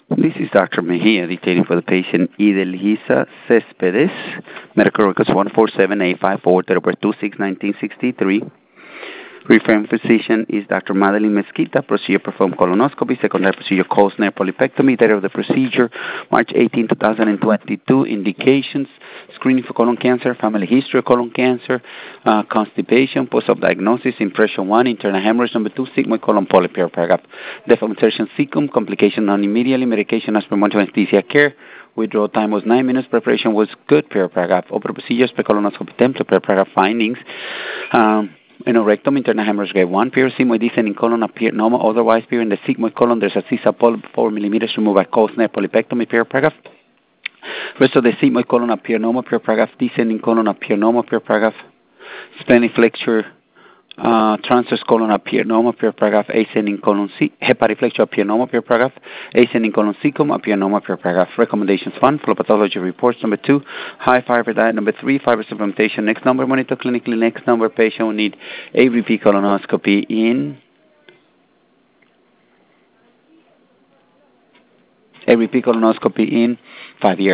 This is Dr. Mejia detailing for the patient Idelgisa Céspedes, medical records 147854, date of birth 26/1963. Referring physician is Dr. Madeline Mesquita. Procedure performed colonoscopy. Secondary procedure Cosner polypectomy. Date of the procedure March 18, 2022. Indications: screening for colon cancer, family history of colon cancer, constipation, post-op diagnosis, impression 1, internal hemorrhage, number 2, sigmoid colon polyp, paragraph. Death of insertion cecum, complication non immediately, medication as per monitoring anesthesia care. Withdrawal time was 9 minutes. Preparation was good, paragraph. Open procedures, pre-colonoscopy template, paragraph. Findings. Rectum, internal hemorrhage grade 1, sigmoid descending colon appeared normal, otherwise in the sigmoid colon there's a CISA polyp 4 millimeters removed by Cosner polypectomy, paragraph. Rest of the sigmoid colon appear normal, paragraph. Descending colon appear normal, paragraph. Splenic flexure, transverse colon appear normal, paragraph. Ascending colon hepatic flexure appear normal, paragraph. Ascending colon cecum appear normal, paragraph. Recommendations: 1, flow pathology reports. Number 2, high fiber diet. Number 3, fiber supplementation. Next number, monitor clinically. Next number, patient will need a repeat colonoscopy in 5 years.